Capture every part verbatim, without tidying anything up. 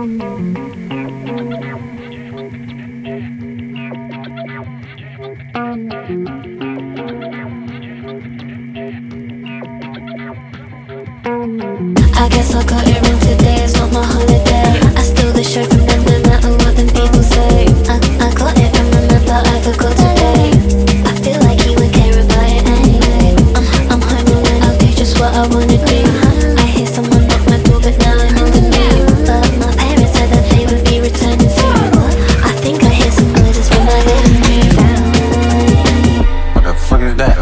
I guess I'll cut it wrong today, it's not my holiday. I steal the show from them no matter what them people say. I, I got it and remember I forgot to pay. I feel like he would care about it anyway. I'm, I'm home alone, I'll do just what I wanna do. I hear someone knock my door but now I'm in the mood. But my parents said that they would be returning soon. I think I hear some noises from my living room. What the fuck is that?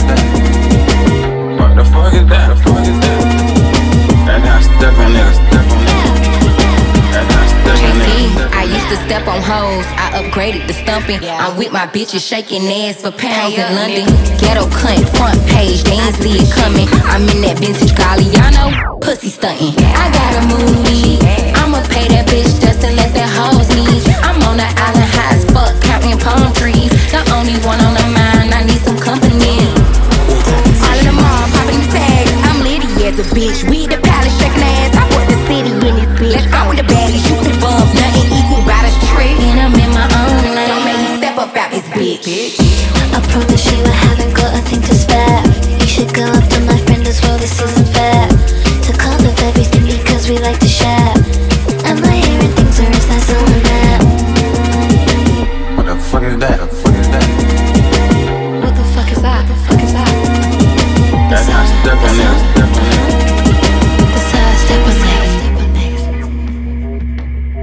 What the fuck is that? What the fuck is that? That guy step on nigga, step on nigga. That guy step on nigga. I used to step on hoes, I upgraded the stumping. I'm with my bitches shaking ass for pounds in London. Ghetto cunt, front page, they ain't see it coming. I'm in that vintage Galliano, pussy stunting. I got a movie, I'ma pay that bitch just to let that hoes leave. I'm on the island high as fuck, counting palm trees. The only one on the mind, I need some company. All of them all popping tags, I'm litty as a bitch. We the palace shaking ass, I put the city in this bitch. Let's go with the baddies, you the bums, nothing equal by the trick. And I'm in my own lane, don't make me step up out this bitch. I promise you I haven't got a thing to spare. You should go after my friend as well, this isn't fair. Took half of everything because we like to share. Am I hearing things or is that someone there? What the fuck is that? What the fuck is that? What the fuck is that? What the fuck is that? That guy step on nigga, step on nigga. That's how I step on niggas, step on niggas.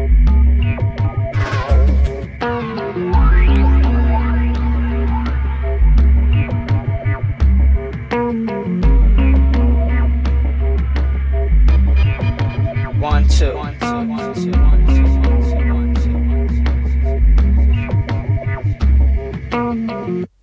One, two. One, two. One, two. One, two. One, two. One, two.